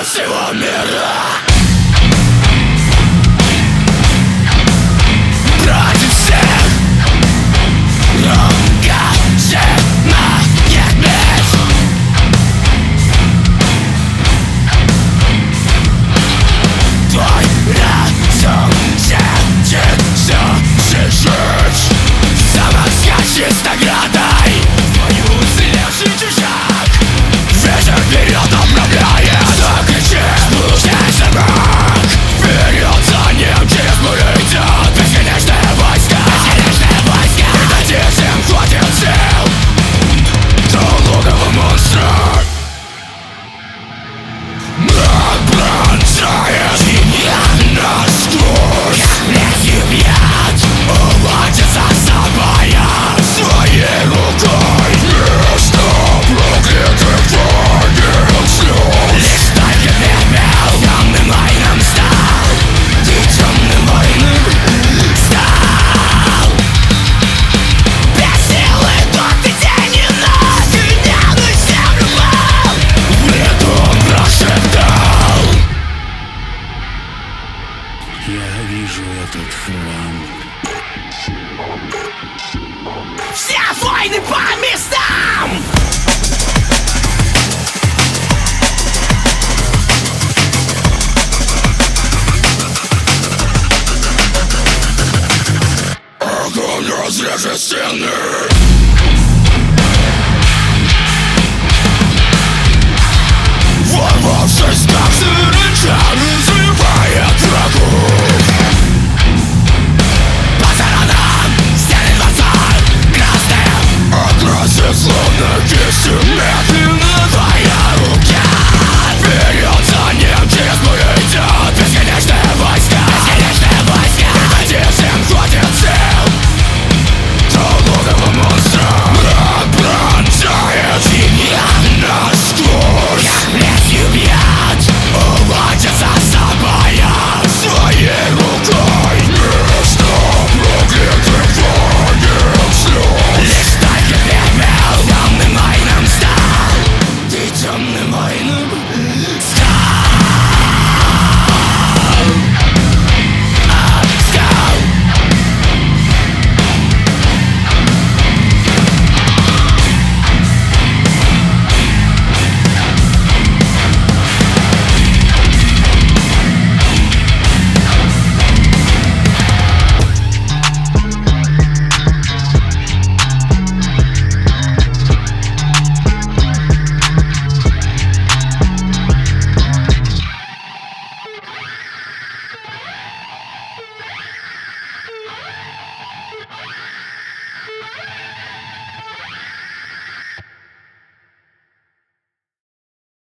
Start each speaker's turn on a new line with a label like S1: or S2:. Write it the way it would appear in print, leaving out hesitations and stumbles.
S1: всего мира. Против всех угасимая медь. Твой разум светит все жить. Самоскачи с наградой твою уцелевший чужак. Ветер вперед направляет, закричи, спустяйся враг. Вперед за ним через моря идет бесконечное войска. И дадим всем хватит сил до логова монстра. Мрак пронзает тебя насквозь. Камней бьет, уводит за собой своей рукой. Место проклятых твоих слез. Лишь только пепел темным воином стал. Ты темным воином стал. Без силы тот и тени, но ты ненависть землю пал. В лету прошептал:
S2: Я вижу этот храм.
S1: все войны по местам! Огонь разрежет стены. Ворвавшись, как зверь,